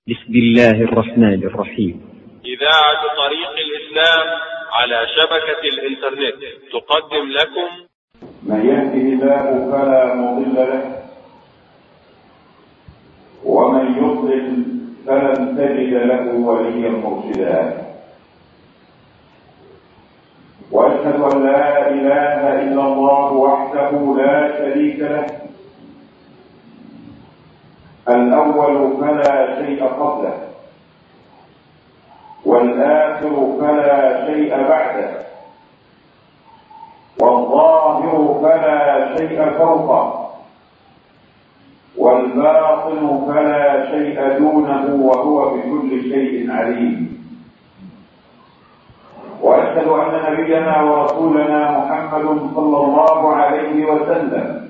بسم الله الرحمن الرحيم. إذاعة طريق الإسلام على شبكة الإنترنت تقدم لكم من يهده الله فلا مضل له ومن يضلل فلن تجد له وليا مرشدا، وأشهد أن لا إله إلا الله وحده لا شريك له الأول فلا شيء قبله والآخر فلا شيء بعده والظاهر فلا شيء فوقه والباطن فلا شيء دونه وهو بكل شيء عليم. وأشهد أن نبينا ورسولنا محمد صلى الله عليه وسلم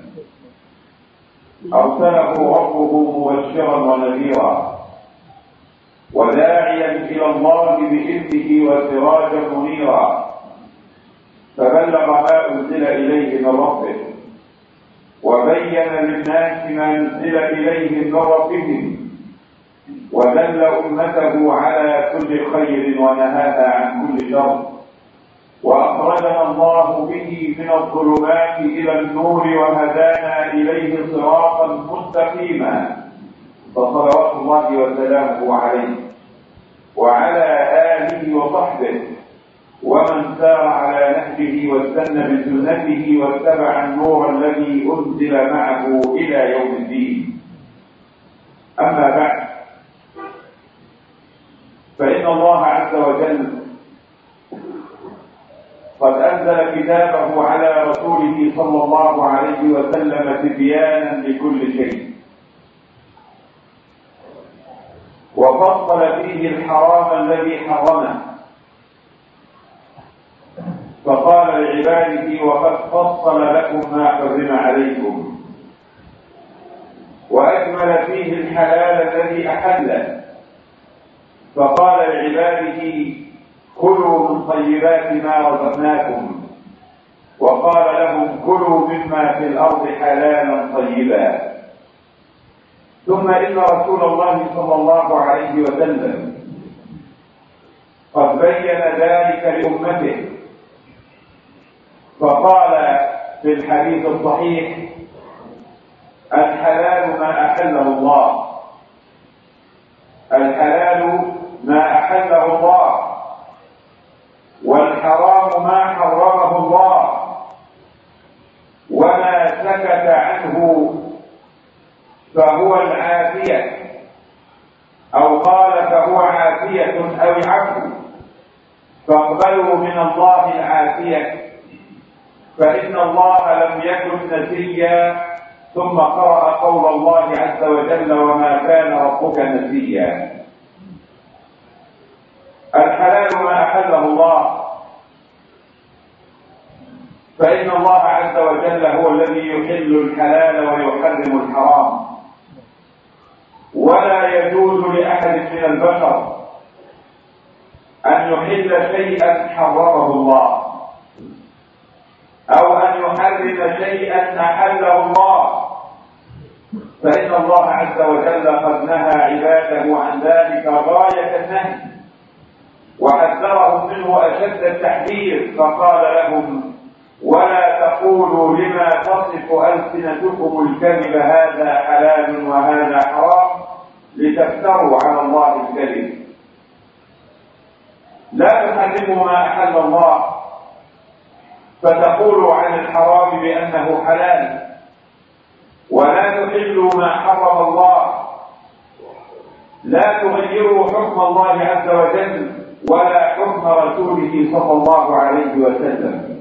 أرسله ربه مبشرا ونذيرا وداعيا إلى الله بإذنه وسراجا منيرا، فبلغ ما أنزل إليه من ربه وبين للناس ما نزل إليهم من ربهم ودل أمته على كل خير ونهاها عن كل شر، وأخرجنا الله به من الظلمات إلى النور وهدانا إليه صراطا مستقيما، فصلوات الله وسلامه عليه وعلى آله وصحبه ومن سار على نهجه واستنى بسنته واتبع النور الذي أنزل معه إلى يوم الدين. أما بعد، فإن الله عز وجل قد أنزل كتابه على رسوله صلى الله عليه وسلم تبيانا لكل شيء، وفصل فيه الحرام الذي حرمه، فقال لعباده: وقد فصل لكم ما حرم عليكم، وأكمل فيه الحلال الذي أحله، فقال لعباده: كلوا من طيبات ما رزقناكم، وقال لهم: كلوا مما في الأرض حلالا طيبا. ثم إن رسول الله صلى الله عليه وسلم قد بين ذلك لأمته، فقال في الحديث الصحيح: الحلال ما أحله الله، الحلال ما أحله الله، والحرام ما حرمه الله، وما سكت عنه فهو العافية، أو قال فهو عافية أو عفو، فاقبلوا من الله العافية، فإن الله لم يكن نسيا. ثم قرأ قول الله عز وجل: وما كان ربك نسيا. الحلال ما أحله الله، فإن الله عز وجل هو الذي يحل الحلال ويحرم الحرام، ولا يجوز لأحد من البشر أن يحل شيئا حرمه الله أو أن يحرم شيئا أحله الله، فإن الله عز وجل قد نهى عباده عن ذلك غاية النهي، وحذرهم منه أشد التحذير، فقال لهم: ولا تقولوا لما تصف ألسنتكم الكذب هذا حلال وهذا حرام لتفتروا على الله الكذب. لا تحرموا ما أحل الله فتقولوا عن الحرام بأنه حلال، ولا تحلوا ما حرم الله، لا تغيروا حكم الله عز وجل ولا حكم رسوله صلى الله عليه وسلم.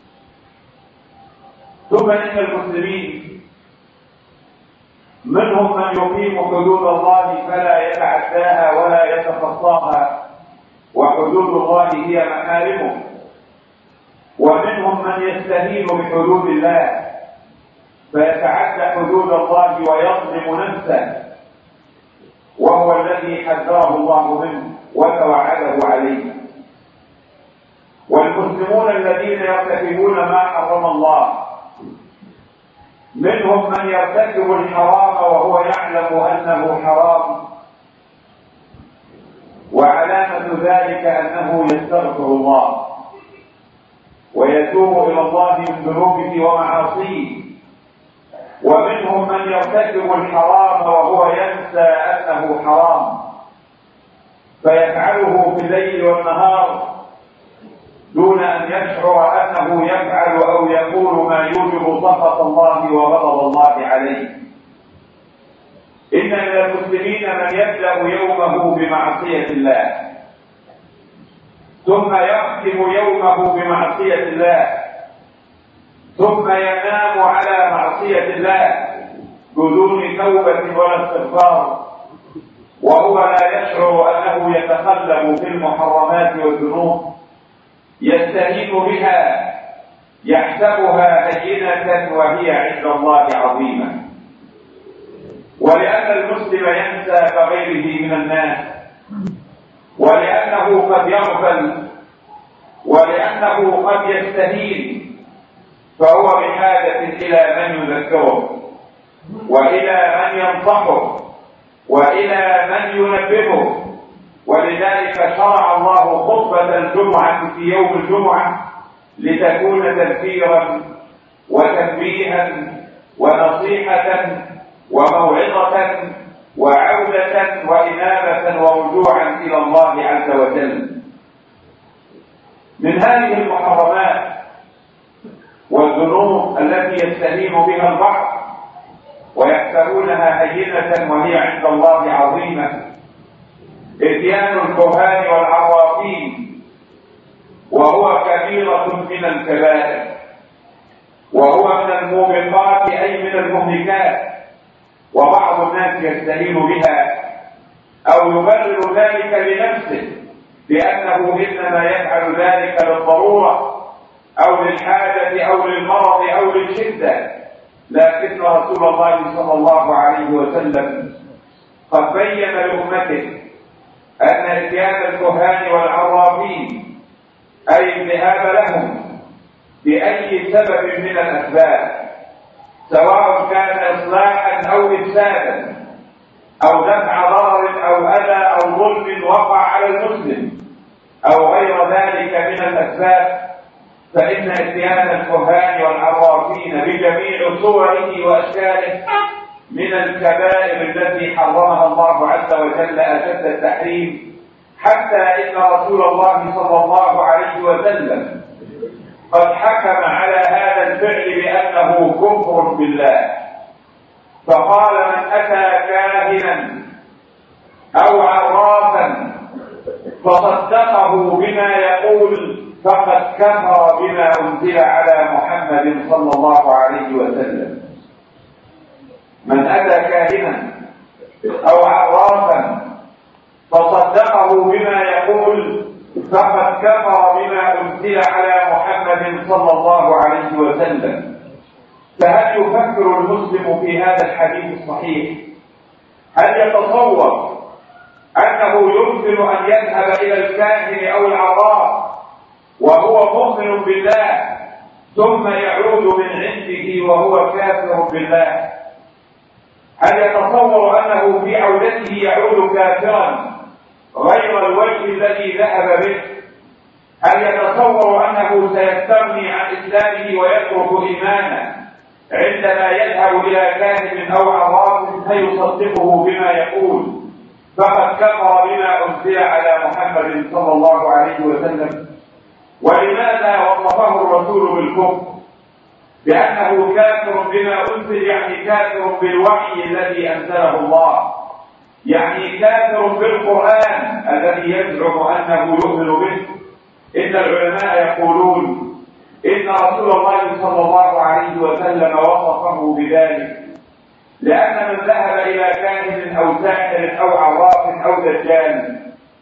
ثم إن المسلمين منهم من يقيم حدود الله فلا يتعداها ولا يتخطاها، وحدود الله هي محارمه، ومنهم من يستهين بحدود الله فيتعدى حدود الله ويظلم نفسه، وهو الذي حذره الله منه وتوعده عليه. والمسلمون الذين يرتكبون ما حرم الله منهم من يرتكب الحرام وهو يعلم أنه حرام ذلك أنه يستغفر الله ويتوب إلى الله من ذنوبه ومعاصيه. ومنهم من يرتكب الحرام وهو ينسى أنه حرام فيفعله في الليل والنهار دون أن يشعر أنه يفعل أو يقول ما يوجب سخط الله وغضب الله عليه. إن من المسلمين من يبدأ يومه بمعصية الله ثم يختم يومه بمعصية الله ثم ينام على معصية الله بدون توبة ولا استغفار، وهو لا يشعر أنه يتقلب في المحرمات والذنوب يستهين بها يحسبها هينة وهي عند الله عظيمة. ولأن المسلم ينسى كغيره من الناس، ولأنه قد يغفل، ولأنه قد يستهين، فهو بحاجة إلى من يذكره وإلى من ينصحه وإلى من ينبهه. ولذلك شرع الله خطبة الجمعة في يوم الجمعة لتكون تذكيرا وتنبيها ونصيحة وموعظة وعودة وإنابة ورجوعا إلى الله عز وجل. من هذه المحرمات والذنوب التي يستهين بها البعض ويحسبونها هينة وهي عند الله عظيمة إتيان الكهان والعرافين، وهو كبيرة من الكبائر، وهو من الموبقات أي من المهلكات، وبعض الناس يستهين بها أو يبرر ذلك لنفسه بأنه إنما يفعل ذلك للضرورة أو للحاجة أو للمرض أو للشدة. لكن رسول الله صلى الله عليه وسلم قد بين لأمته أن إتيان الكهان والعرافين أي الذهاب لهم بأي سبب من الأسباب، سواء كان إصلاحا أو إفسادا أو دفع ضرر أو أذى أو ظلم وقع على المسلم أو غير ذلك من الأسباب، فإن إتيان الكهان والعرافين بجميع صوره وأشكاله من الكبائر التي حرمها الله عز وجل أشد التحريم، حتى إن رسول الله صلى الله عليه وسلم قد حكم على هذا الفعل بأنه كفر بالله، فقال: من أتى كاهنا أو عرافا فصدقه بما يقول فقد كفر بما أنزل على محمد صلى الله عليه وسلم. من أتى كاهنا أو عرافا فصدقه بما يقول فقد كفر بما أنزل على محمد صلى الله عليه وسلم. فهل يفكر المسلم في هذا الحديث الصحيح؟ هل يتصور أنه يمكن أن يذهب إلى الكاهن أو العراف وهو مؤمن بالله ثم يعود من عنده وهو كافر بالله؟ هل يتصور أنه في عودته يعود كافرا غير الوجه الذي ذهب به؟ هل يتصور أنه سيستغني عن إسلامه ويترك إيمانه عندما يذهب إلى كاهن أو عراف فيصدقه بما يقول فقد كفر بما أنزل على محمد صلى الله عليه وسلم؟ ولماذا وصفه الرسول بالكفر بأنه كافر بما أنزل؟ يعني كافر بالوحي الذي أنزله الله، يعني كافر بالقرآن الذي يزعم أنه يؤمن به. إن العلماء يقولون إن رسول الله صلى الله عليه وسلم وصفه بذلك لأن من ذهب إلى كاهن أو ساحر أو عراف أو دجال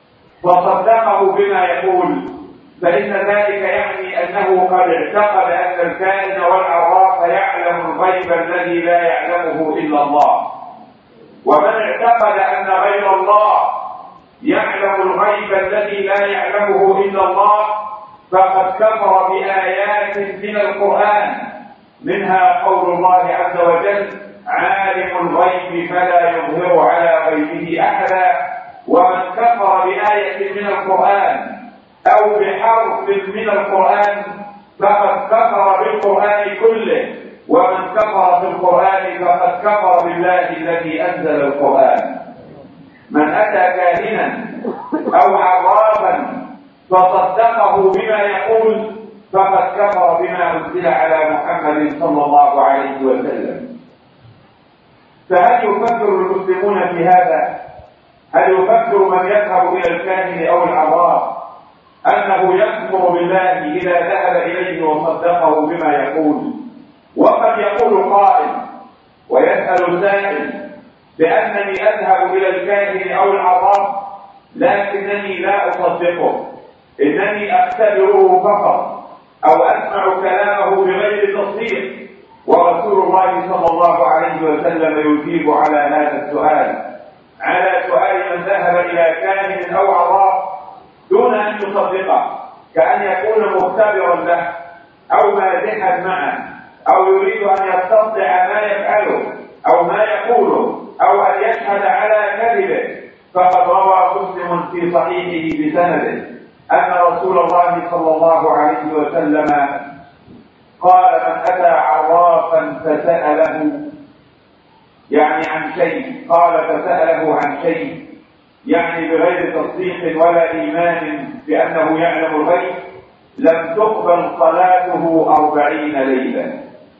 فصدقه بما يقول فإن ذلك يعني أنه قد اعتقد أن الكاهن والعراف يعلم الغيب الذي لا يعلمه إلا الله. ومن اعتقد أن غير الله يعلم الغيب الذي لا يعلمه إلا الله فقد كفر بآيات من القرآن، منها قول الله عز وجل: عالم الغيب فلا يظهر على غيبه أحدا ومن كفر بآية من القرآن أو بحرف من القرآن فقد كفر بالقرآن كله، ومن كفر بالقرآن فقد كفر بالله الذي أنزل القرآن. من أتى كاهنا أو عرافا فصدقه بما يقول فقد كفر بما أنزل على محمد صلى الله عليه وسلم. فهل يفكر المسلمون في هذا؟ هل يفكر من يذهب إلى الكاهن أو العراف أنه يكفر بالله إذا ذهب إليه وصدقه بما يقول؟ وقد يقول قائل ويسأل سائل بأنني أذهب إلى الكاهن أو العراف لكنني لا أصدقه، إنني أختبره فقط أو أسمع كلامه بغير تصديق. ورسول الله صلى الله عليه وسلم يجيب على هذا السؤال، على سؤال من ذهب إلى كاهن أو عراف دون أن يصدقه، كأن يكون مختبرا له أو مازحا معه أو يريد أن يستطيع ما يفعله أو ما يقوله أو أن يشهد على كذبه. فقد روى مسلم في صحيحه بسنده أن رسول الله صلى الله عليه وسلم قال: من أتى عرافا فسأله يعني عن شيء، قال فسأله عن شيء يعني بغير تصديق ولا إيمان بأنه يعلم الغيب، لم تقبل صلاته 40 ليلة.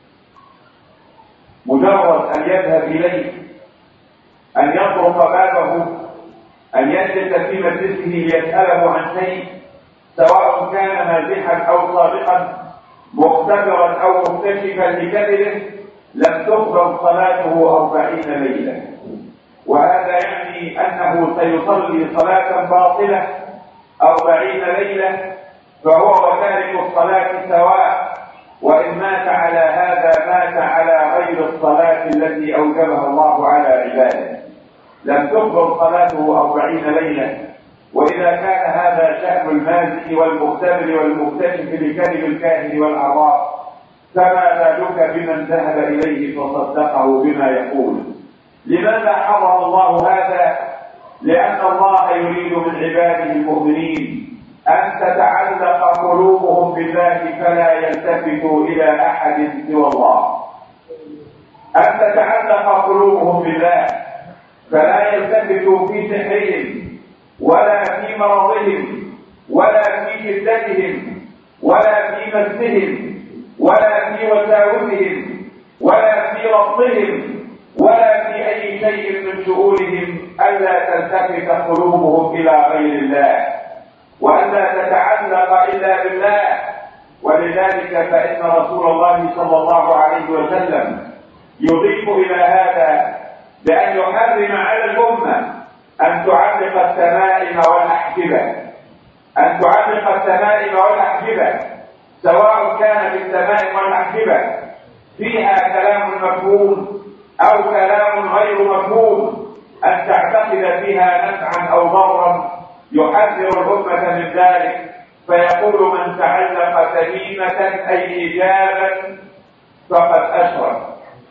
مجرد أن يذهب إليه، أن يطرق بابه، أن يجلس في مجلسه ليسأله عن شيء، سواء كان مازحا أو صادقا، مختبرا أو مكتشفا لكذبه، لم تقبل صلاته 40 ليلة. وهذا يعني أنه سيصلي صلاة باطلة 40 ليلة، فهو وتارك الصلاة سواء، وإن مات على هذا مات على غير الصلاة التي أوجبها الله على عباده. لم تقبل صلاته 40 ليلة. وإذا كان هذا شأن المازح والمختبر والمكتشف لكذب الكاهن والعراف، فما بالك بمن ذهب إليه فصدقه بما يقول؟ لماذا حرم الله هذا؟ لأن الله يريد من عباده المؤمنين أن تتعلق قلوبهم بالله فلا يلتفتوا إلى أحد سوى الله، أن تتعلق قلوبهم بالله فلا يلتفتوا في سحرهم ولا في مرضهم ولا في شدتهم ولا في مسهم ولا في وساوسهم ولا في ربطهم ولا في أي شيء من شؤونهم، ألا تلتفت قلوبهم إلى غير الله وألا تتعلق إلا بالله. ولذلك فإن رسول الله صلى الله عليه وسلم يضيف إلى هذا بأن يحرم على الأمة أن تعلق التمائم والأحجبة، أن تعلق التمائم والأحجبة، سواء كان بالتمائم والأحجبة فيها كلام مفهوم أو كلام غير مفهوم، أن تعتقد فيها نفعا أو ضرا. يحذر الأمة من ذلك، فيقول: من تعلق تميمة أي إجابة فقد أشرك.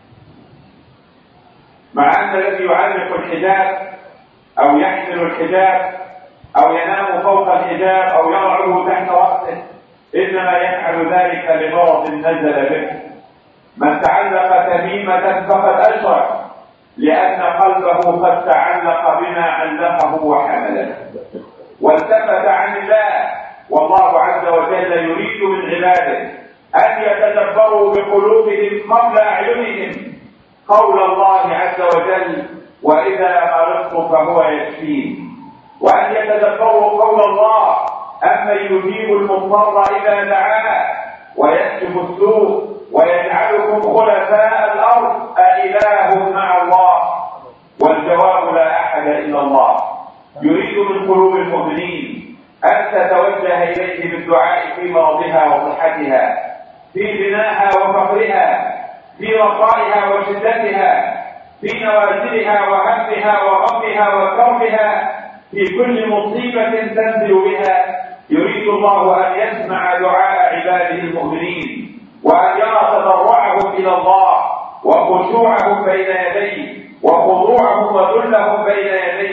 مع أن الذي يعلق الحجاب أو يحمل الحجاب أو ينام فوق الحجاب أو يضعه تحت رأسه إنما يفعل ذلك لمرض نزل به. من تعلق تميمة فقد أشرك، لأن قلبه قد تعلق بما علقه وحمله والتفت عن الله. والله عز وجل يريد من عباده أن يتدبروا بقلوبهم قبل أعينهم قول الله عز وجل: وإذا مرضت فهو يشفين، وأن يتدبروا قول الله: أمن يجيب المضطر إذا دعاه ويكشف السوء ويجعلكم خلفاء الأرض أإله مع الله؟ والجواب: لا أحد إلا الله. يريد من قلوب المؤمنين أن تتوجه إليه بالدعاء في مرضها وصحتها، في غناها وفقرها، في رخائها وشدتها، في نوازلها وهمها وغمها وكربها، في كل مصيبة تنزل بها. يريد الله أن يسمع دعاء عباده المؤمنين وأن يرى تضرعهم إلى الله وخشوعهم بين يديه وخضوعهم وذلهم بين يديه،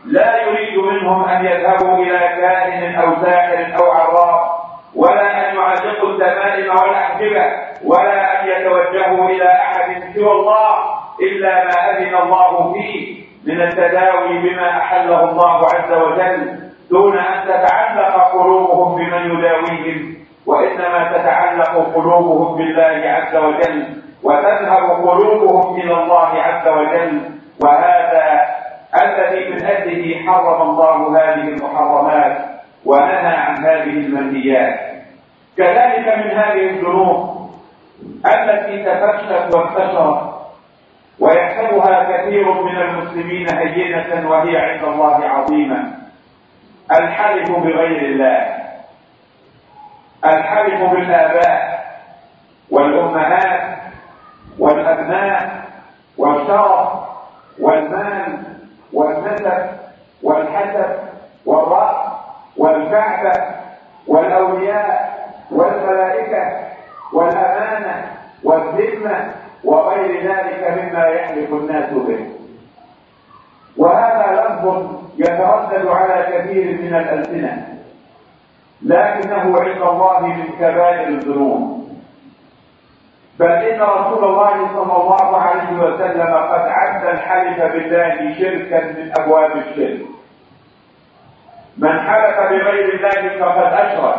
لا يريد منهم أن يذهبوا إلى كاهن أو ساحر أو عراف، ولا أن يعلقوا التمائم والأحجبة، ولا أن يتوجهوا إلى أحد سوى الله إلا ما أذن الله فيه من التداوي بما أحله الله عز وجل، دون أن تتعلق قلوبهم بمن يداويهم، وإنما تتعلق قلوبهم بالله عز وجل، وتذهب قلوبهم إلى الله عز وجل. وهذا الذي من أجله حرم الله هذه المحرمات ونهى عن هذه المنهيات. كذلك من هذه الذنوب التي تفشت وانتشرت ويحسبها كثير من المسلمين هينة وهي عند الله عظيمة، الحلف بغير الله، الحلف بالآباء والأمهات والأبناء والشرف والمال والنسب والحسب والرأس والكعبة والأولياء والملائكة والأمانة والذمة وغير ذلك مما يحلف الناس به. وهذا لفظ يتردد على كثير من الألسنة، لكنه عند الله من كبائر الذنوب، بل إن رسول الله صلى الله عليه وسلم قد عد الحلف بالله شركا من أبواب الشرك. من حلف بغير الله فقد أشرك،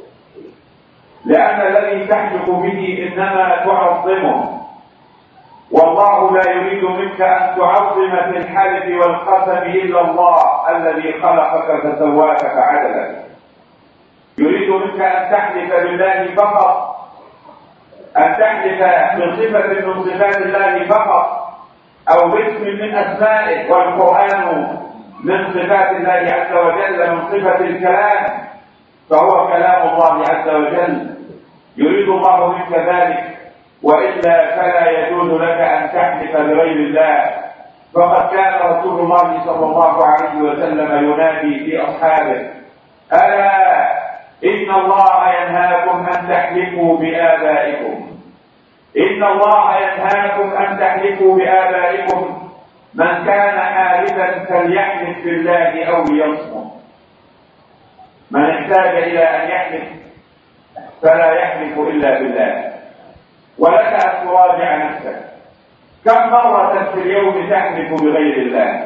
لأن الذي تحلف به إنما تعظمه، والله لا يريد منك أن تعظم في الحلف والقسم إلا الله الذي خلقك فسواك فعدلك. يريد منك أن تحلف بالله فقط، أن تحلف بصفة من صفات الله فقط، أو باسم من أسمائه، والقرآن من صفات الله عز وجل من صفة الكلام، فهو كلام الله عز وجل. يريد الله منك ذلك، وإلا فلا يجوز لك أن تحلف بغير الله. فقد كان رسول الله صلى الله عليه وسلم ينادي في أصحابه: ألا إن الله ينهاكم أن تحلفوا بآبائكم، إن الله ينهاكم أن تحلفوا بآبائكم، من كان حالفا فليحلف بالله أو ليصمت. من احتاج إلى أن يحلف فلا يحلف إلا بالله. ولك أن تراجع نفسك، كم مرة في اليوم تحلف بغير الله؟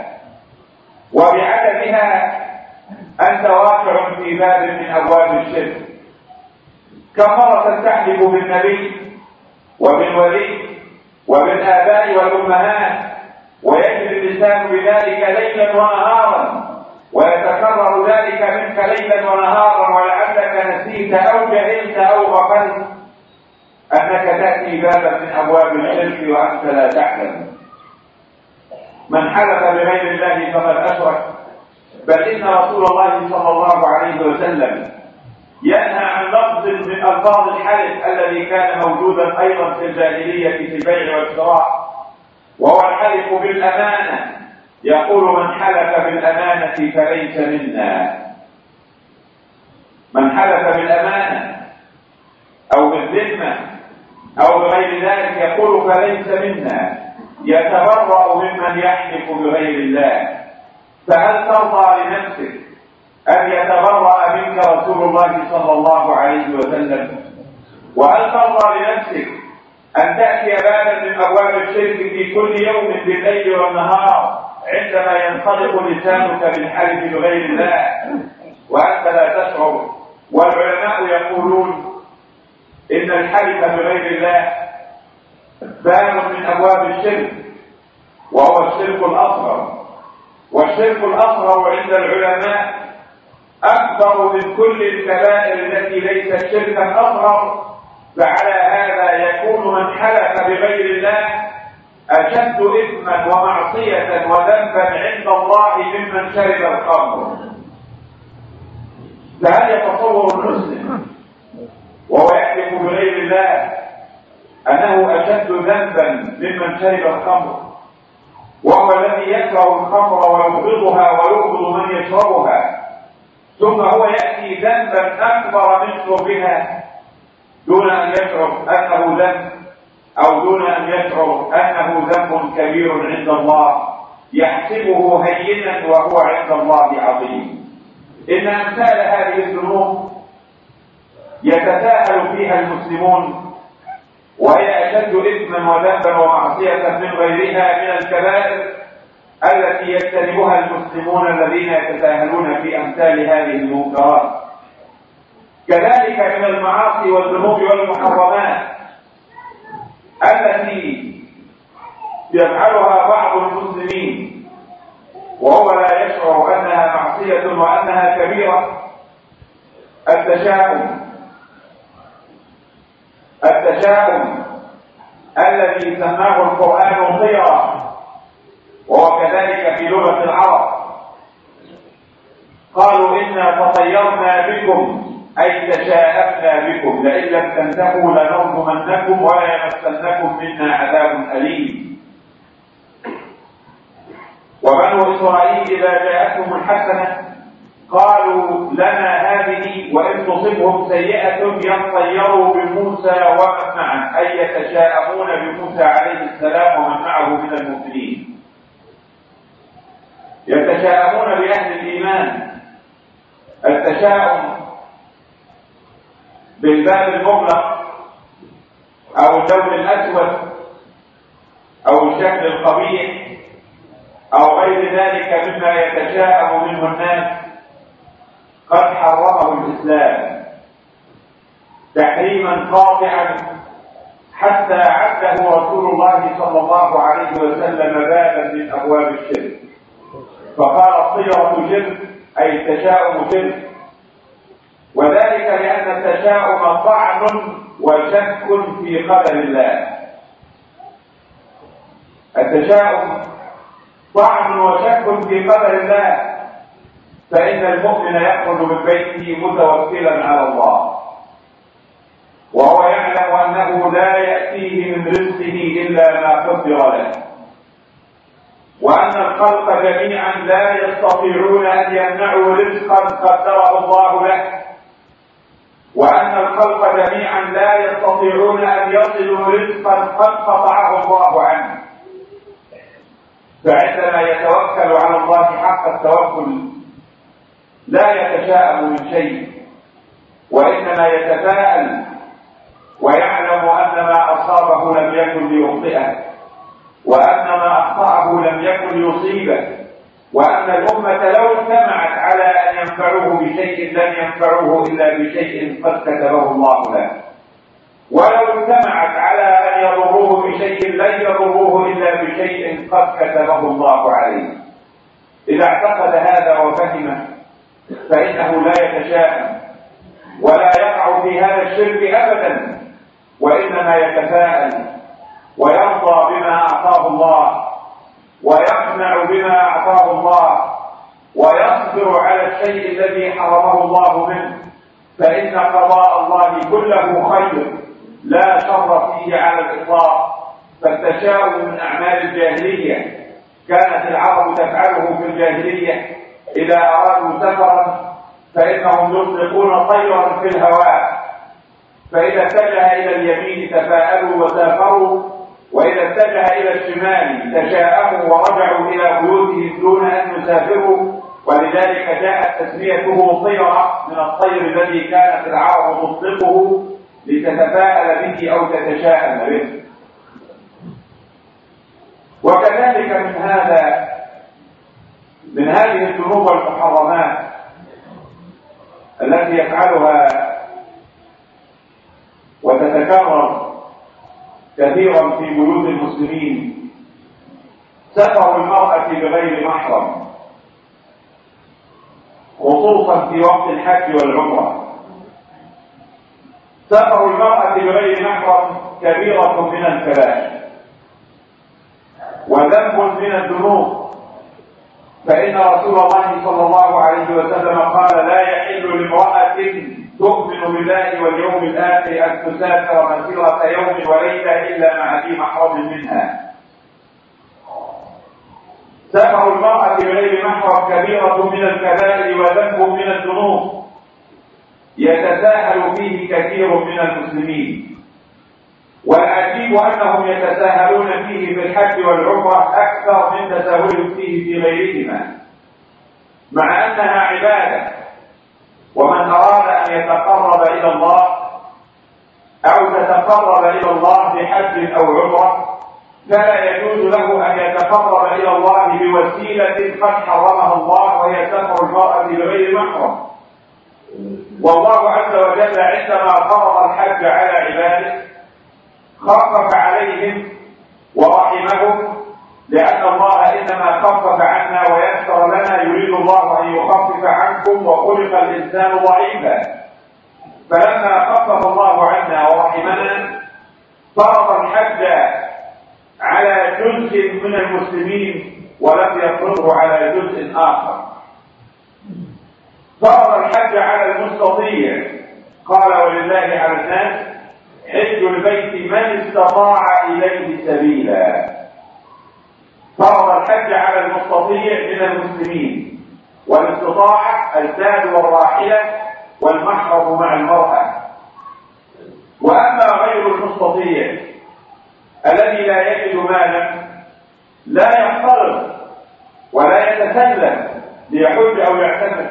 وبعددها أنت واقع في باب من أبواب الشرك. كم مرة تحلف بالنبي وبالولي وبالآباء والأمهات، ويجري اللسان بذلك ليلا ونهارا، ويتكرر ذلك منك ليلا ونهارا، ولعلك نسيت أو جهلت أو غفلت أنك تأتي بابا من أبواب الشرك وأنت لا تعلم. من حلف بغير الله فقد أشرك، بل إن رسول الله صلى الله عليه وسلم ينهى عن لفظ من ألفاظ الحلف الذي كان موجودا أيضا في الجاهلية في البيع والشراء، وهو الحلف بالأمانة. يقول: من حلف بالأمانة فليس منا. من حلف بالأمانة أو بالذمة أو بغير ذلك يقول فليس منا، يتبرأ ممن يحلف بغير الله. فهل ترضى لنفسك أن يتبرأ منك رسول الله صلى الله عليه وسلم؟ وهل ترضى لنفسك أن تأتي بابا من أبواب الشرك في كل يوم بالليل والنهار عندما ينطلق لسانك بالحلف بغير الله وأنت لا تشعر؟ والعلماء يقولون إن الحلف بغير الله باب من أبواب الشرك، وهو الشرك الأصغر. والشرك الأصغر عند العلماء أكبر من كل الكبائر التي ليست شركا أصغر، فعلى هذا يكون من حلف بغير الله أشد إثما ومعصية وذنبا عند الله ممن شرب الخمر. فهل يتصور المسلم وهو يحلف بغير الله أنه أشد ذنبا ممن شرب الخمر، وهو الذي يكره الخمر ويبغضها ويبغض من يشربها، ثم هو يأتي ذنبا أكبر من شربها دون أن يشعر أنه ذنب، أو دون أن يشعر أنه ذنب كبير عند الله؟ يحسبه هينا وهو عند الله عظيم. إن أمثال هذه الذنوب يتساهل فيها المسلمون، وهي أشد إثما وذنبا ومعصية من غيرها من الكبائر التي يجتنبها المسلمون الذين يتساهلون في أمثال هذه المنكرات. كذلك من المعاصي والذنوب والمحرمات التي يفعلها بعض المسلمين وهو لا يشعر أنها معصية وأنها كبيرة: التشاؤم الذي سماه القرآن طيرا، وهو كذلك في لغة العرب. قالوا إنا تطيرنا بكم أي تشاءمنا بكم، لئن لم تنتهوا لنرجمنكم ولا يمسنكم منا عذاب أليم. وبنو إسرائيل إذا جاءتهم الحسنة قالوا لنا هذه، وإن تصبهم سيئة يطيروا بموسى ومن معه، أي يتشاءمون بموسى عليه السلام ومن معه من المؤمنين. يتشاءمون بأهل الإيمان. التشاؤم بالباب المغلق أو اللون الأسود أو الشكل القبيح أو غير ذلك مما يتشاءم منه الناس قد حرمه الإسلام تحريما قاطعا، حتى عده رسول الله صلى الله عليه وسلم بابا من أبواب الشرك، فقال الطيرة شرك أي التشاؤم شرك. وذلك لأن التشاؤم طعن وشك في قدر الله. التشاؤم طعن وشك في قدر الله، فإن المؤمن يخرج من بيته متوكلا على الله، وهو يعلم أنه لا يأتيه من رزقه إلا ما قدر له، وأن الخلق جميعا لا يستطيعون أن يمنعوا رزقا قدره الله له، وأن الخلق جميعا لا يستطيعون أن يصلوا رزقا قد قطعه الله عنه. فعندما يتوكل على الله حق التوكل لا يتشاءم من شيء، وإنما يتفاءل ويعلم أن ما أصابه لم يكن ليخطئه، وأن ما أخطأه لم يكن يصيبه، وأن الأمة لو اجتمعت على أن ينفعوه بشيء لن ينفعوه إلا بشيء قد كتبه الله له، ولو اجتمعت على أن يضروه بشيء لن يضروه إلا بشيء قد كتبه الله عليه. إذا اعتقد هذا وفهمه فإنه لا يتشاءم ولا يقع في هذا الشرك أبدا، وإنما يتفاءل ويرضى بما أعطاه الله ويقنع بما أعطاه الله ويصبر على الشيء الذي حرمه الله منه، فإن قضاء الله كله خير لا شر فيه على الإطلاق. فالتشاؤم من أعمال الجاهلية، كانت العرب تفعله في الجاهلية. إذا أرادوا سفرا فإنهم يطلقون طيرا في الهواء، فإذا اتجه إلى اليمين تفاءلوا وسافروا، وإذا اتجه إلى الشمال تشاءموا ورجعوا إلى بيوتهم دون أن يسافروا. ولذلك جاءت تسميته طيرة من الطير الذي كانت العرب تطلقه لتتفاءل به أو تتشاءم به. وكذلك من هذه الذنوب والمحرمات التي يفعلها وتتكرر كثيرا في بيوت المسلمين سفر المرأة بغير محرم، خصوصا في وقت الحج والعمرة. سفر المرأة بغير محرم كبيرة من الكبائر وذنب من الذنوب، فإن رسول الله صلى الله عليه وسلم قال: لا يحل لامرأة تؤمن بالله واليوم الآخر أن تسافر مسيرة يوم وليلة إلا مع ذي محرم منها. سفر المرأة بغير محرم كبيرة من الكبائر وذنب من الذنوب يتساهل فيه كثير من المسلمين. والعجيب أنهم يتساهلون فيه في الحج والعمرة أكثر من تساهلهم فيه في غيرهما، مع أنها عبادة. ومن أراد أن يتقرب إلى الله أو تتقرب إلى الله بحج أو عمرة فلا يجوز له أن يتقرب إلى الله بوسيلة قد حرمها الله، وهي سفر المرأة بغير محرم. والله عز وجل عندما فرض الحج على عباده خفف عليهم ورحمهم، لأن الله إنما خفف عنا ويسر لنا، يريد الله أن يخفف عنكم، وخلق الإنسان ضعيفا. فلما خفف الله عنا ورحمنا فرض الحج على جزء من المسلمين ولم يفرضه على جزء آخر. فرض الحج على المستطيع، قال ولله على الناس حج البيت من استطاع إليه سبيلا. فرض الحج على المستطيع من المسلمين، والاستطاعة الزاد والراحلة والمحرم مع المرأة. وأما غير المستطيع الذي لا يجد مالا لا يقترض ولا يتسلم ليحج أو يعتمر.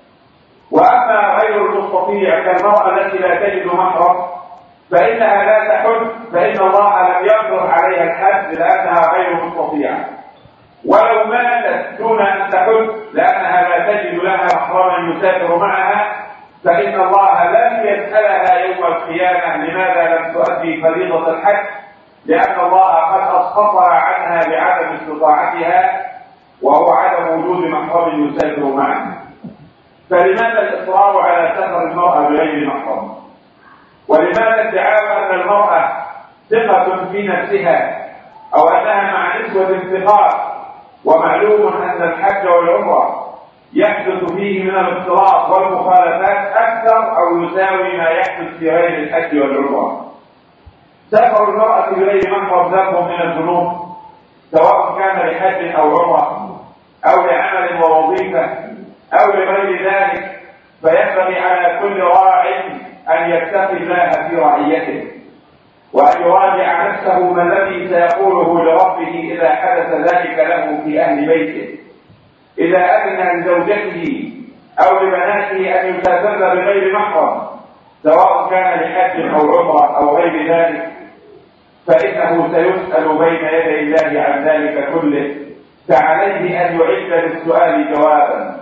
وأما غير المستطيع كالمرأة التي لا تجد محرم فإنها لا تحج، فإن الله لم يقدر عليها الحج لأنها غير مستطيعة. ولو ماتت دون أن تحج لأنها لا تجد لها محرما يسافر معها، فإن الله لن يسألها يوم القيامة لماذا لم تؤدي فريضة الحج، لأن الله قد أسقطها عنها بعدم استطاعتها، وهو عدم وجود محرم يسافر معها. فلماذا الإصرار على سفر المرأة بغير محرم؟ ولماذا ادعاء أن المرأة ثقة في نفسها أو أنها مع نسوة ثقات؟ ومعلوم أن الحج والعمرة يحدث فيه من الاختلاط والمخالفات أكثر أو يساوي ما يحدث في غير الحج والعمرة. سفر المرأة بغير محرم ذنب من الذنوب، سواء كان لحج أو عمرة أو لعمل ووظيفة أو لغير ذلك، فينبغي على كل راع أن يتقي الله في رعيته، وأن يراجع نفسه ما الذي سيقوله لربه إذا حدث ذلك له في أهل بيته. إذا أذن لزوجته أو لبناته أن يسافرن بغير محرم سواء كان لحج أو عمرة أو غير ذلك، فإنه سيسأل بين يدي الله عن ذلك كله، فعليه أن يعد للسؤال جوابا.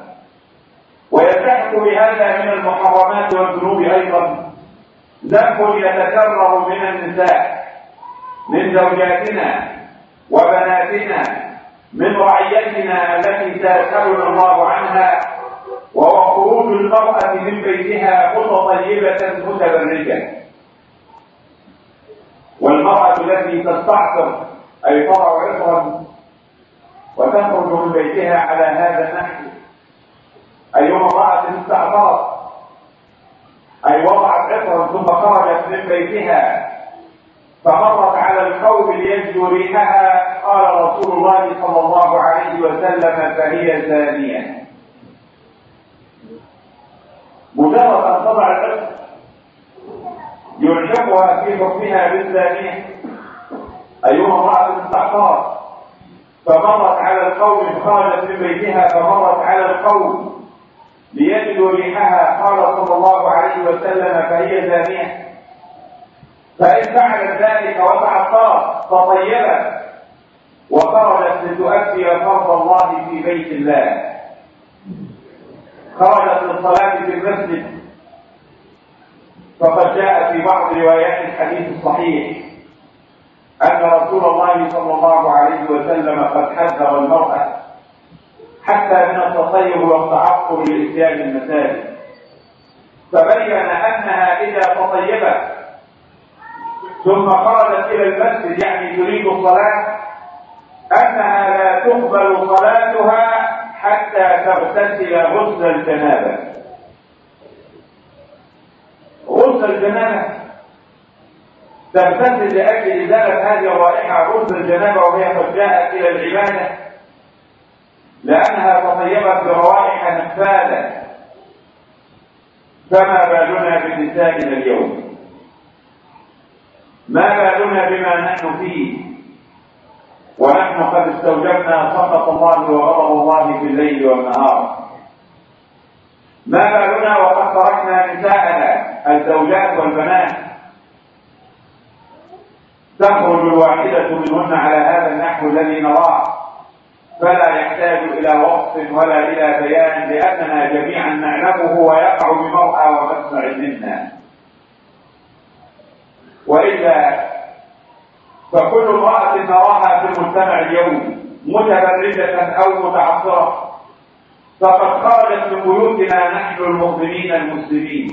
ويلتحق بهذا من المحرمات والذنوب أيضا ذنب يتكرر من النساء، من زوجاتنا وبناتنا، من رعيتنا التي سيسألنا الله عنها، وهو خروج المرأة من بيتها متطيبة متبرجة. والمرأة التي تستعطر أي تضع عطرا وتخرج من بيتها على هذا النحو، أيما امرأة استعطرت أي وضعت عطرا ثم خرجت من بيتها فمرت على القوم ليجدوا ريحها، قال رسول الله صلى الله عليه وسلم فهي زانية. مجرد أن تضع العطر يلحقها في حكمها بالزانية. أيما امرأة استعطرت فمرت على القوم خرجت من بيتها فمرت على القوم ليجدوا ريحها، قال صلى الله عليه وسلم فهي زانية. فإن فعلت ذلك وتعطرت تطيبت وخرجت لتؤدي فرض الله في بيت الله، خرجت للصلاة في المسجد، فقد جاء في بعض روايات الحديث الصحيح أن رسول الله صلى الله عليه وسلم قد حذر المرأة حتى من التطيب والتعطر لإتيان المساجد، فبين أنها إذا تطيبت ثم خرجت إلى المسجد يعني تريد الصلاة أنها لا تقبل صلاتها حتى تغتسل غسل الجنابة. غسل الجنابة تغتسل لأجل إزالة هذه الرائحة غسل الجنابة وهي قد جاءت إلى العبادة لأنها تطيبت بروائح نفاذة، فما بالنا بنسائنا اليوم؟ ما بالنا بما نحن فيه ونحن قد استوجبنا سخط الله وغضب الله في الليل والنهار؟ ما بالنا وقد تركنا نساءنا الزوجات والبنات تخرج الواحدة منهن على هذا النحو الذي نراه، فلا يحتاج إلى وصف ولا إلى بيان، لأننا جميعا نعلمه ويقع بمرأى ومسمع منا. وإلا فكل امرأة نراها في المجتمع اليوم متبرجة أو متعصرة فقد خرجت من بيوتنا نحن المؤمنين المسلمين،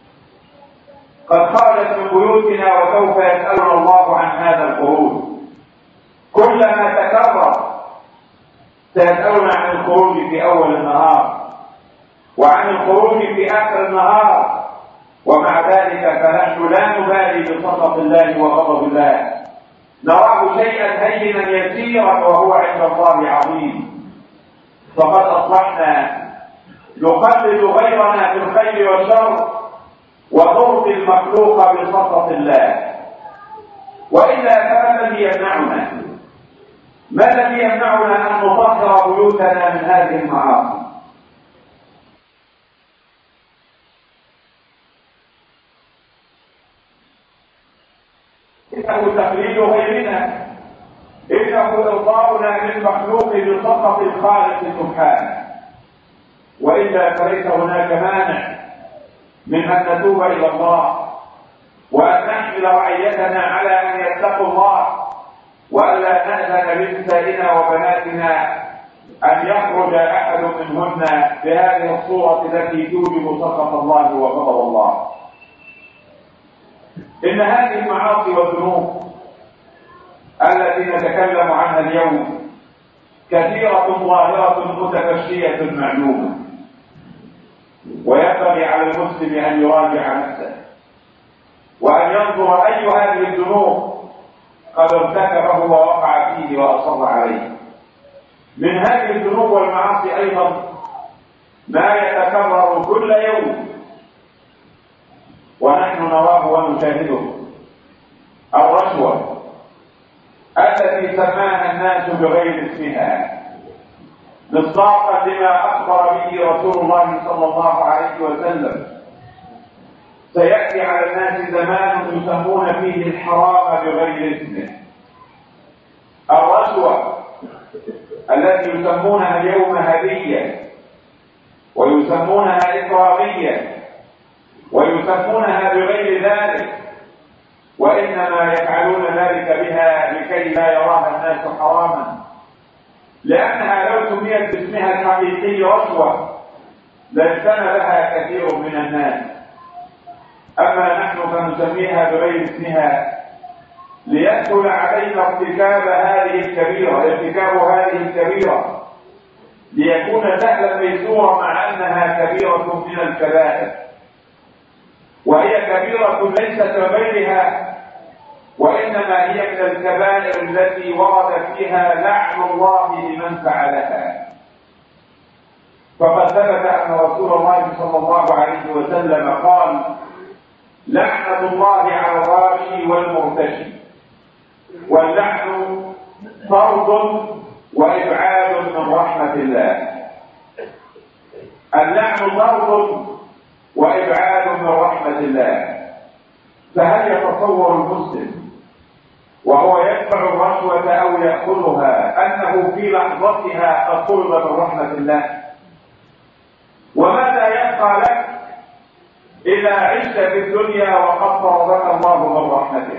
قد خرجت من بيوتنا وسوف يسألنا الله عن هذا الخروج. كلما تكرر سيسألنا عن الخروج في أول النهار وعن الخروج في آخر النهار، ومع ذلك فنحن لا نبالي بسخط الله وغضب الله، نراه شيئا هينا يسيرا وهو عند الله عظيم. فقد أصبحنا نقلد غيرنا في الخير والشر ونرضي المخلوق بسخط الله. وإلا فما الذي يمنعنا؟ ما الذي يمنعنا أن نطهر بيوتنا من هذه المعاصي؟ إنه تقليد غيرنا، إنه إرضاؤنا للمخلوق بسخط الخالق سبحانه. وإلا فليس هناك مانع من أن نتوب إلى الله وأن نحمل رعيتنا على أن يتقوا الله، وألا نأذن لنسائنا وبناتنا أن يخرج أحد منهن بهذه الصورة التي توجب سخط الله وغضب الله. إن هذه المعاصي والذنوب التي نتكلم عنها اليوم كثيرة ظاهرة متفشية معلومة، وينبغي على المسلم أن يراجع نفسه وأن ينظر أي هذه الذنوب قد ارتكبه ووقع فيه وأصر عليه. من هذه الذنوب والمعاصي أيضا ما يتكرر كل يوم ونحن نراه ونشاهده، الرشوة التي سماها الناس بغير اسمها، مصداقا لما أخبر به رسول الله صلى الله عليه وسلم: سيأتي على الناس زمان يسمون فيه الحرام بغير اسمه. الرشوة التي يسمونها اليوم هدية ويسمونها إكرامية ويسمونها بغير ذلك، وإنما يفعلون ذلك بها لكي لا يراها الناس حراما، لأنها لو سميت باسمها الحقيقي رشوة لاجتنبها كثير من الناس. أما نحن فنسميها بغير اسمها ليسهل علينا ارتكاب هذه الكبيرة ليكون سهلا ميسورا، مع أنها كبيرة من الكبائر، وهي كبيرة ليست كغيرها، وإنما هي من الكبائر التي ورد فيها لعن الله لمن فعلها. فقد ثبت أن رسول الله صلى الله عليه وسلم قال: لعنة الله على الراشي والمرتشي، واللعن طرد وإبعاد من رحمة الله. اللعن طرد وإبعاد من رحمة الله. فهل يتصور المسلم وهو يدفع الرشوة أو يأخذها أنه في لحظتها قد طلب من رحمة الله؟ وماذا يبقى لك إذا عشت في الدنيا وقد طردك الله من رحمته؟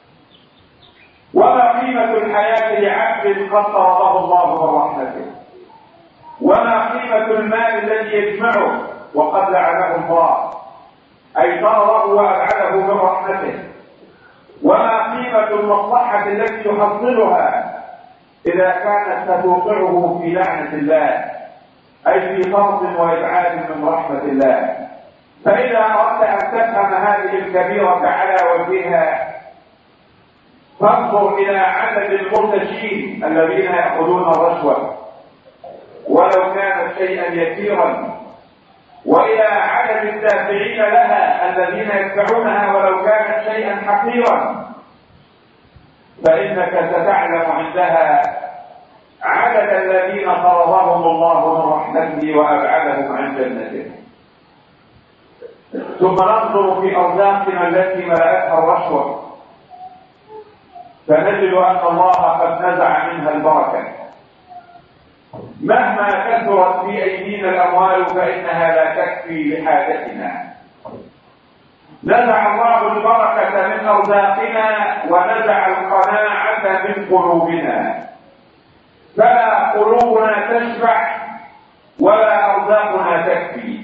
وما قيمة الحياة لعبد قد طرده الله من رحمته؟ وما قيمة المال الذي يجمعه وقد لعنه الله، أي طرده وأبعده من رحمته؟ وما قيمة المصلحة التي يحصلها إذا كانت ستوقعه في لعنة الله، أي في طرد وإبعاد من رحمة الله؟ فإذا أردت أن تفهم هذه الكبيرة على وجهها فانظر إلى عدد المرتشين الذين يأخذون الرشوة ولو كانت شيئا يسيرا، وإلى عدد الدافعين لها الذين يدفعونها ولو كانت شيئا حقيرا. فإنك ستعلم عندها عدد الذين طردهم الله من رحمته وأبعدهم عن جنته. ثم ننظر في أرزاقنا التي ملأتها الرشوة فنجد أن الله قد نزع منها البركة. مهما كثرت في أيدينا الأموال فإنها لا تكفي لحاجتنا. نزع الله البركة من أرزاقنا ونزع القناعة من قلوبنا، فلا قلوبنا تشبع ولا أرزاقنا تكفي،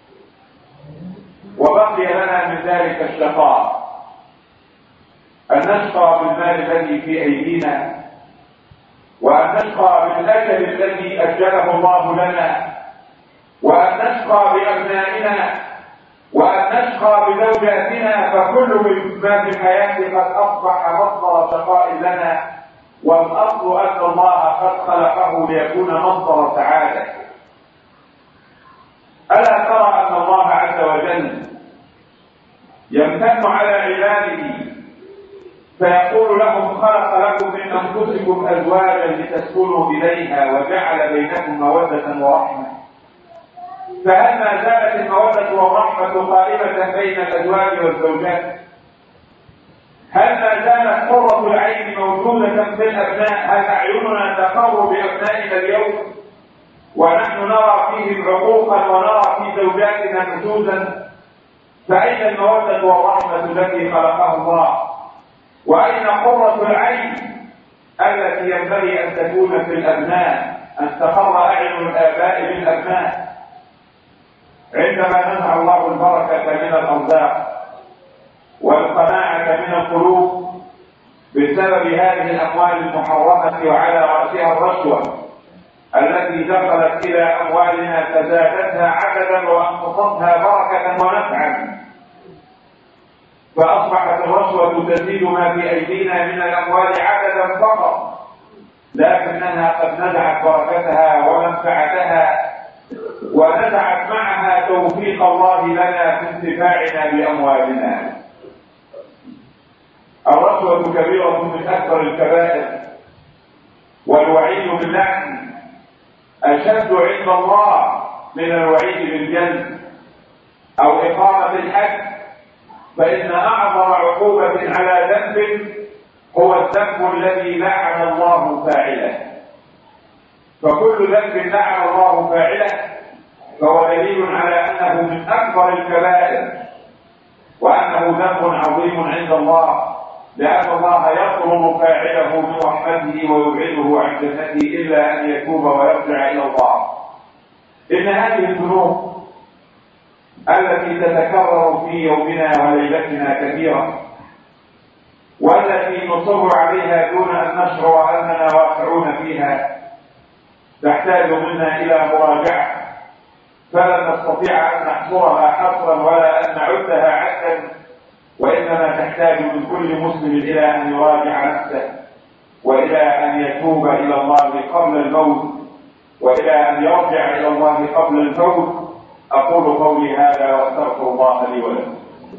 وبقي لنا من ذلك الشقاء، أن نشقى بالمال الذي في أيدينا، وأن نشقى بالأجل الذي أجله الله لنا، وأن نشقى بأبنائنا، وأن نشقى بزوجاتنا، فكل ما في الحياة قد أصبح مصدر شقاء لنا، والأصل أن الله قد خلقه ليكون مصدر سعادة. ألا ترى أن الله عز وجل يمتن على عباده فيقول لهم خلق لكم من أنفسكم أزواجا لتسكنوا إليها وجعل بينكم مودة ورحمة، فهل ما زالت المودة والرحمة قائمة بين الأزواج والزوجات؟ هل ما زالت قرة العين موجودة في الأبناء؟ هل أعيننا تقر بأبنائنا اليوم ونحن نرى فيهم عقوقا ونرى في زوجاتنا نشوزا؟ فأين المودة والرحمة التي خلقها الله؟ وأين قرة العين التي ينبغي أن تكون في الأبناء، أن تقر أعين الآباء بالأبناء؟ عندما نزع الله البركة من الأرزاق والقناعة من القلوب بسبب هذه الأموال المحرمة وعلى رأسها الرشوة التي دخلت إلى أموالنا فزادتها عددا وأنقصتها بركة ونفعا، فأصبحت الرشوة تزيد ما في أيدينا من الأموال عددا فقط، لكنها قد نزعت بركتها ومنفعتها ونزعت معها توفيق الله لنا في انتفاعنا بأموالنا. الرشوة كبيرة من أكبر الكبائر، والوعيد باللعن أشد عند الله من الوعيد بالجلد أو إقامة الحد، فإن أعظم عقوبة على ذنب هو الذنب الذي لعن الله فاعله، فكل ذنب لعن الله فاعله فهو دليل على أنه من أكبر الكبائر وأنه ذنب عظيم عند الله، لأن الله يطلب فاعله من رحمته ويبعده عن جنته إلا أن يتوب ويرجع إلى الله. إن هذه الذنوب التي تتكرر في يومنا وليلتنا كثيرة، والتي نصر عليها دون أن نشعر أننا واقعون فيها، تحتاج منا إلى مراجعة، فلا نستطيع أن نحصرها حصرا ولا أن نعدها عدا، وإنما تحتاج من كل مسلم إلى أن يراجع نفسه، وإلى أن يتوب إلى الله قبل الموت، وإلى أن يرجع إلى الله قبل الموت. أقول قولي هذا وأستغفر الله لي ولكم.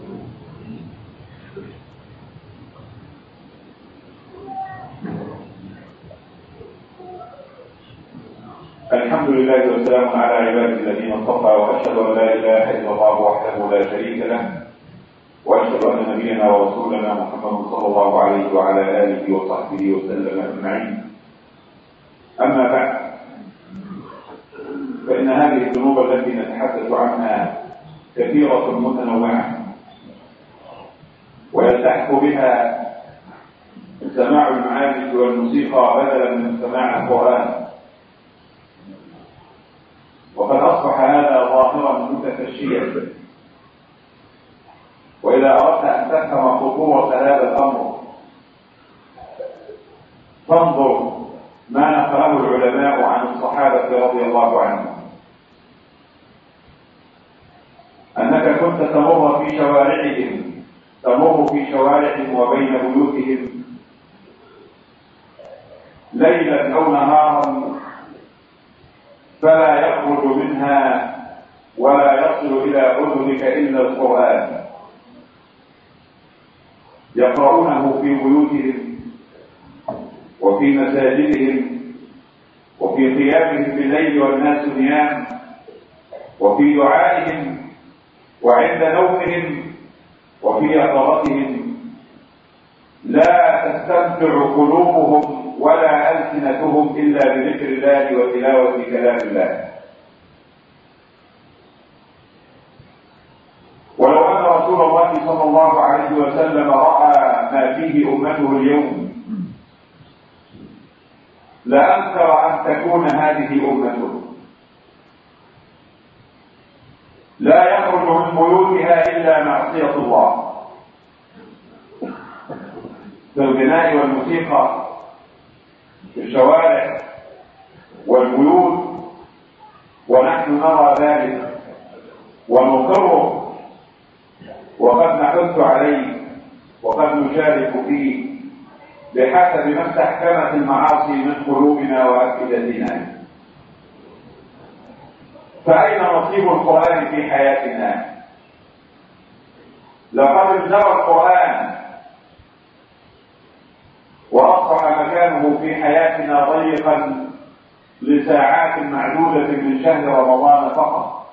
الحمد لله والسلام على عباده الذين اصطفى، وأشهد أن لا إله إلا الله وحده لا شريك له، وأشهد أن نبينا ورسولنا محمد صلى الله عليه وعلى آله وصحبه وسلم أجمعين. أما بعد، فإن هذه الذنوب التي نتحدث عنها كثيرة متنوعة، ويلتحق بها سماع المعازف والموسيقى بدلا من سماع القرآن، وقد أصبح هذا ظاهرا متفشيا. وإذا أردت أن تفهم خطورة هذا الأمر فانظر ما نقله العلماء عن الصحابة رضي الله عنهم، أنك كنت تمر في شوارعهم وبين بيوتهم ليلا أو نهارا، فلا يخرج منها ولا يصل إلى أذنك إلا القرآن، يقرؤونه في بيوتهم وفي مساجدهم وفي قيامهم بالليل والناس نيام وفي دعائهم وعند نومهم وفي يقظتهم لا تستمتع قلوبهم ولا ألسنتهم إلا بذكر الله وتلاوة كلام الله. ولو أن رسول الله صلى الله عليه وسلم رأى ما فيه أمته اليوم لأنكر أن تكون هذه أمته، لا يخرج من بيوتها إلا معصية الله في الغناء والموسيقى في الشوارع والبيوت، ونحن نرى ذلك ونقره وقد نحث عليه وقد نشارك فيه بحسب ما استحكمت المعاصي من قلوبنا وأفئدتنا. فأين نصيب القرآن في حياتنا؟ لقد ازدرى القرآن وأصبح مكانه في حياتنا ضيقا لساعات معدودة من شهر رمضان فقط،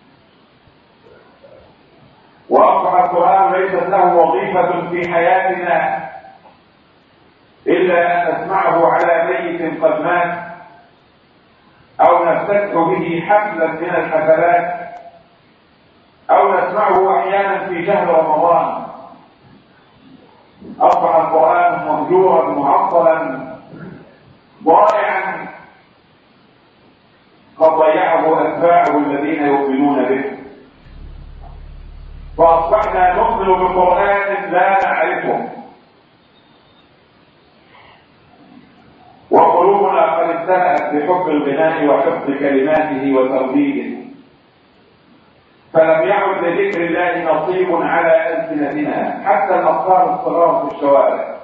وأصبح القرآن ليست له وظيفة في حياتنا إلا أن نسمعه على ميت قد مات، أو نفتتح به حفلا من الحفلات، أو نسمعه أحيانا في شهر رمضان. أصبح القرآن مهجورا معطلا ضائعا قد ضيعه أتباعه الذين يؤمنون به، فأصبحنا نؤمن بقرآن لا نعرفه، وقلوبنا قد امتلأت بحب الغناء وحفظ كلماته وترديده، فلم يعد لذكر الله نصيب على ألسنتنا. حتى الأطفال الصغار في الشوارع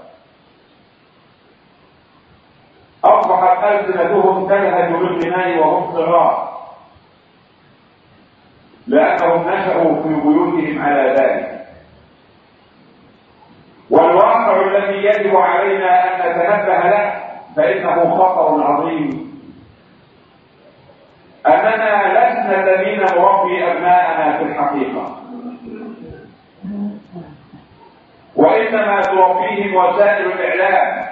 أصبحت ألسنتهم تلهج بالغناء وهم صغار، لأنهم نشأوا في بيوتهم على ذلك. والواقع الذي يجب علينا أن نتنبه له فإنه خطر عظيم، أننا لسنا الذين نربي أبناءنا في الحقيقة، وإنما تربيهم وسائل الإعلام.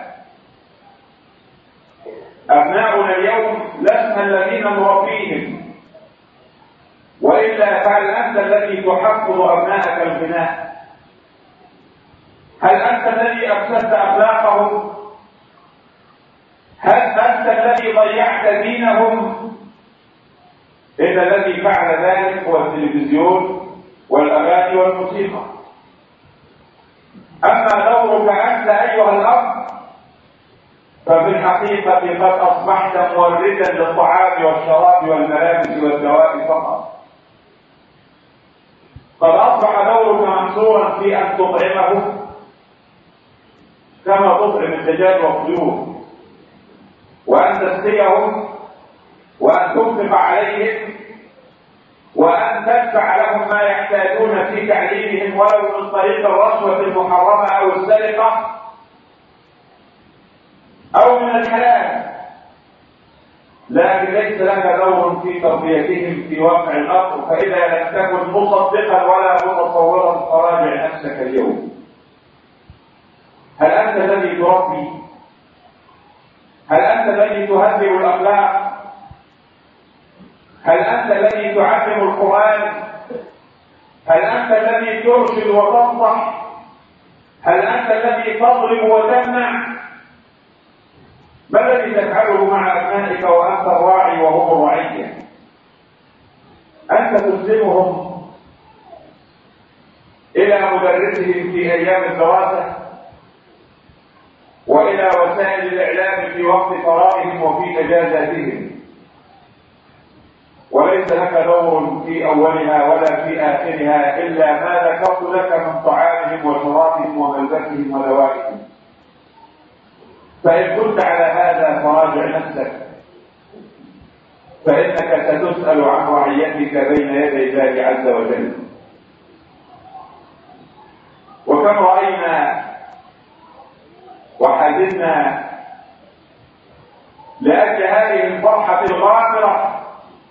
أبناؤنا اليوم لسنا الذين نربيهم، وإلا فهل أنت الذي تحفظ أبنائك الغناء؟ هل أنت الذي أفسدت أخلاقهم؟ هل أنت الذي ضيعت دينهم؟ إن الذي فعل ذلك هو التلفزيون والأغاني والموسيقى. أما دورك أنت أيها الأب ففي الحقيقة قد أصبحت موردا للطعام والشراب والملابس والدواء فقط. قد أصبح دورك محصورا في أن تطعمه كما تطعم الدجاج والطيور، وأن تسقيهم، وأن تنفق عليهم، وأن تدفع لهم ما يحتاجون في تعليمهم ولو من طريق الرشوة المحرمة أو السرقة أو من الحلال، لكن ليس لك دور في تربيتهم في واقع الأمر. فإذا لم تكن مصدقا ولا متصورا فراجع نفسك اليوم. هل أنت الذي تربي؟ هل أنت الذي تهذب الأخلاق؟ هل أنت الذي تعلم القرآن؟ هل أنت الذي ترشد وتنصح؟ هل أنت الذي تضرب وتمنع؟ ما الذي تفعله مع أبنائك وأنت الراعي وهم الرعية؟ أنت تسلمهم إلى مدرسهم في أيام الدراسة وإلى وسائل الإعلام في وقت فراغهم وفي إجازاتهم، وليس لك دور في أولها ولا في آخرها إلا ما ذكرت لك من طعامهم وشرابهم وملبسهم ودوائهم. فإن كنت على هذا فراجع نفسك، فإنك ستسأل عن رعيتك بين يدي الله عز وجل. وكم رأينا وحزنا لأجل هذه الفرحة الغامرة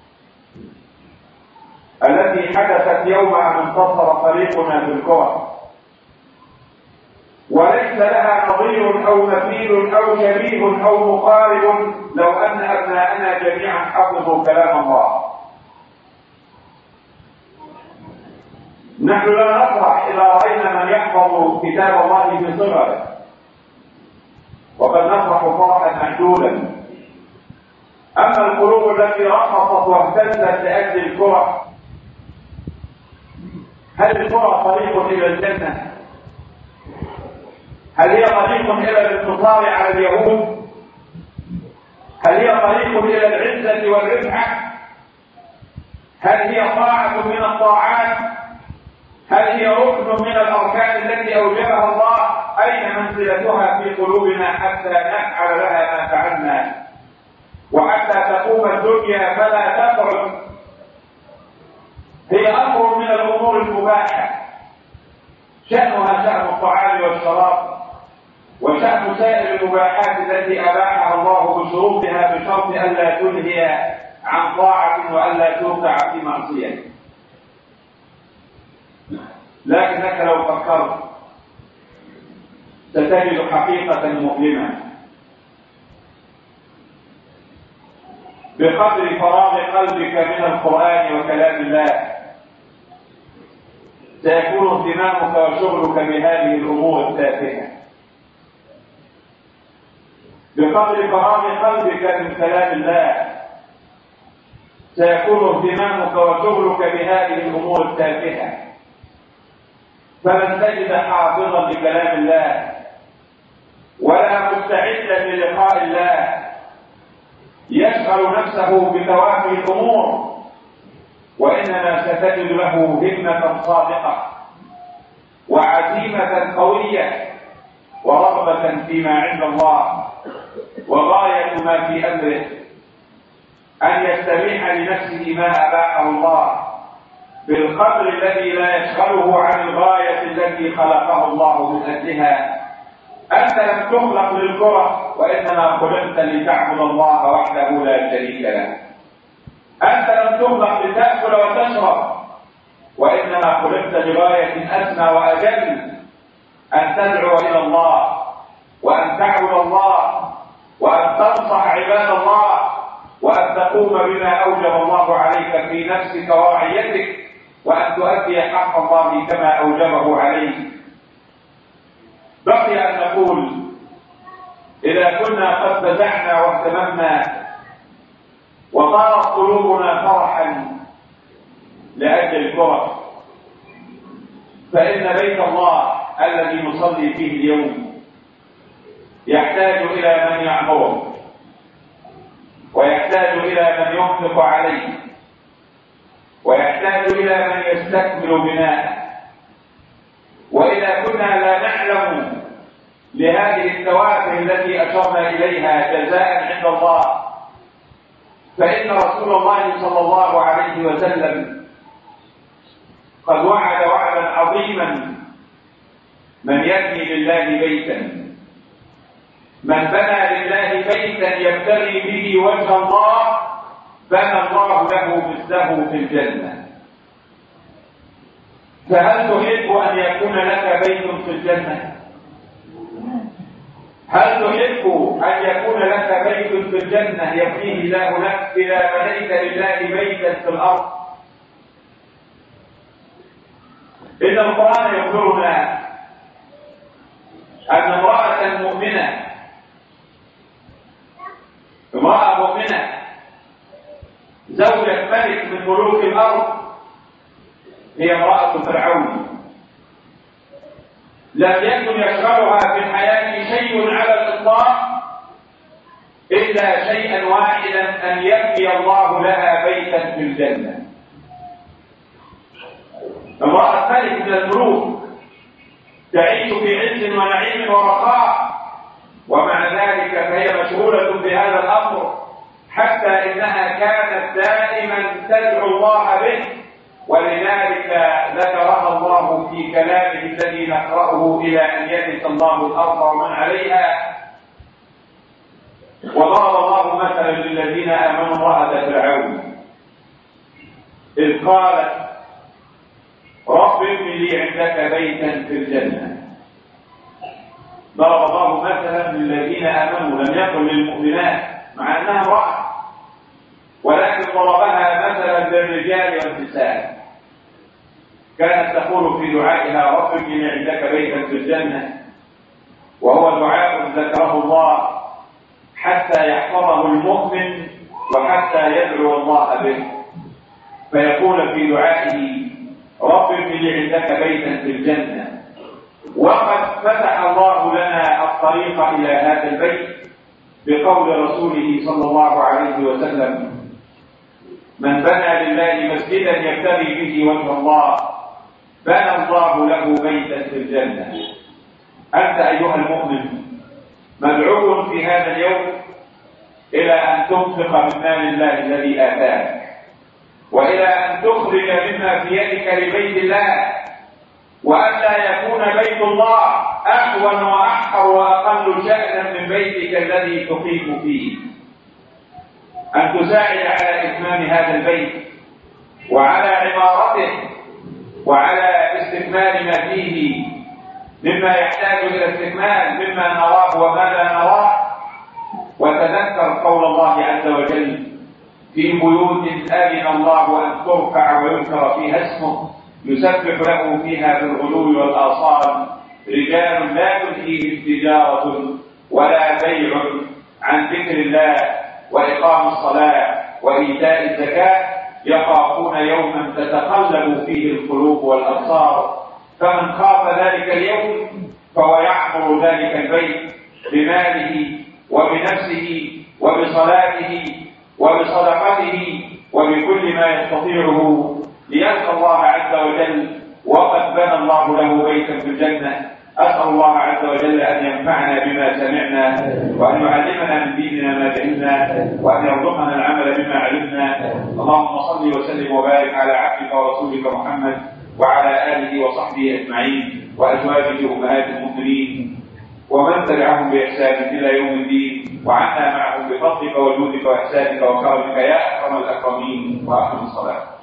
التي حدثت يوم أن انتصر فريقنا في الكرة، وليس لها نظير أو مثيل أو شبيه أو مقارب لو أن أبناءنا جميعا حفظوا كلام الله. نحن لا نفرح إذا رأينا من يحفظ كتاب الله في صغره، وقد نفرح فرحا محدودا. أما القلوب التي رقصت واهتزت لأجل الكرة، هل الكرة طريق إلى الجنة؟ هل هي طريق إلى الانتصار على اليهود؟ هل هي طريق إلى العزة والرفعة؟ هل هي طاعة من الطاعات؟ هل هي ركن من الأركان التي أوجبها الله؟ أين منزلتها في قلوبنا حتى نفعل لها ما فعلنا، وحتى تقوم الدنيا فلا تقعد؟ هي أمر من الأمور المباحة، شأنها شأن الطعام والشراب، وشأن سائر المباحات التي أباحها الله بشروطها بشرط ألا تنهي عن طاعة وألا توقع في معصية. لكنك لو فكرت ستجد حقيقة مؤلمة. بقدر فراغ قلبك من القرآن وكلام الله سيكون اهتمامك وشغلك بهذه الأمور التافهة. بقدر فراغ قلبك من كلام الله سيكون اهتمامك وشغلك بهذه الأمور التافهة، فلن تجد حافظا لكلام الله ولا مستعدا للقاء الله يشغل نفسه بتوافه الأمور، وإنما ستجد له همة صادقة وعزيمة قوية ورغبة فيما عند الله، وغاية ما في أمره أن يستبيح لنفسه ما أباحه الله بالقدر الذي لا يشغله عن الغاية التي خلقه الله من أجلها. أنت لم تخلق للكرة، وإنما خلقت لتعبد الله وحده لا شريك له. أنت لم تخلق لتأكل وتشرب، وإنما خلقت لغاية أسمى وأجل، أن تدعو إلى الله وأن تعبد الله وأن تنصح عباد الله وأن تقوم بما أوجب الله عليك في نفسك ورعيتك، وأن تؤدي حق الله كما أوجبه عليك. بقي أن نقول إذا كنا قد فزعنا واهتممنا وصارت قلوبنا فرحا لأجل الكرة، فإن بيت الله الذي نصلي فيه اليوم يحتاج إلى من يعمره، ويحتاج إلى من ينفق عليه، ويحتاج إلى من يستكمل بناءه. وإذا كنا لا نعلم لهذه التوافه التي أشرنا إليها جزاء عند الله، فإن رسول الله صلى الله عليه وسلم قد وعد وعدا عظيما: من يبني لله بيتا، من بنى لله بيتا يبتغي به وجه الله بنى الله له مثله في الجنة. فهل تحب أن يكون لك بيت في الجنة؟ هل تحب أن يكون لك بيت في الجنة يبنيه الله لك إذا بنيت لله بيتا في الأرض؟ إن القرآن يخبرنا أن امرأة مؤمنة زوجة ملك من ملوك الأرض هي امرأة فرعون. لم يكن يشغلها في الحياة شيء على الإطلاق إلا شيئا واحدا: أن يبني الله لها بيتا في الجنة. امرأة ملك من الملوك تعيش في عز ونعيم ورخاء، ومع ذلك فهي مشغولة بهذا الأمر، حتى إنها كانت دائما تدعو الله به، ولذلك ذكرها الله في كلامه الذي نقرأه إلى أن يرث الله الأرض ومن عليها. وضرب الله للذين آمنوا امرأة فرعون إذ قالت رب ابن لي عندك بيتا في الجنة. ضرب الله مثلا للذين آمنوا، لم يقل للمؤمنات مع أنها امرأة، ولكن ضربها مثلا للرجال والنساء. كانت تقول في دعائها رب ابن لي عندك بيتا في الجنة، وهو دعاء ذكره الله حتى يحفظه المؤمن وحتى يدعو الله به، فيقول في دعائه رب ابن لي عندك بيتا في الجنة. وقد فتح الله لنا الطريق إلى هذا البيت بقول رسوله صلى الله عليه وسلم من بنى لله مسجدا يبتغي به وجه الله بنى الله له بيتا في الجنة. أنت أيها المؤمن مدعو في هذا اليوم إلى أن تنفق من مال الله الذي آتاك، وإلى أن تخرج مما في يدك لبيت الله، وألا يكون بيت الله أهون وأحقر وأقل شأنا من بيتك الذي تقيم فيه. أن تساعد على إتمام هذا البيت وعلى عمارته وعلى استكمال ما فيه مما يحتاج إلى استكمال مما نراه وما لا نراه. وتذكر قول الله عز وجل في بيوت أذن الله أن ترفع ويذكر فيها اسمه يسبح له فيها بالغدو والآصال رجال لا تلهيهم تجارة ولا بيع عن ذكر الله وإقام الصلاة وإيتاء الزكاة يخافون يوما تتقلب فيه القلوب والأبصار. فمن خاف ذلك اليوم فهو يعمر ذلك البيت بماله وبنفسه وبصلاته وبصدقته وبكل ما يستطيعه ليلقى الله عز وجل وقد بنى الله له بيتا في الجنة. أسأل الله عز وجل أن ينفعنا بما سمعنا وأن يعلمنا من ديننا ما جهلنا وأن يرزقنا العمل بما علمنا. اللهم صل وسلم وبارك على عبدك ورسولك محمد وعلى آله وصحبه أجمعين وأزواجه أمهات المؤمنين ومن تبعهم بإحسان إلى يوم الدين، وعنا معهم بفضلك وجودك وإحسانك وكرمك يا أكرم الأكرمين. وأقم الصلاة.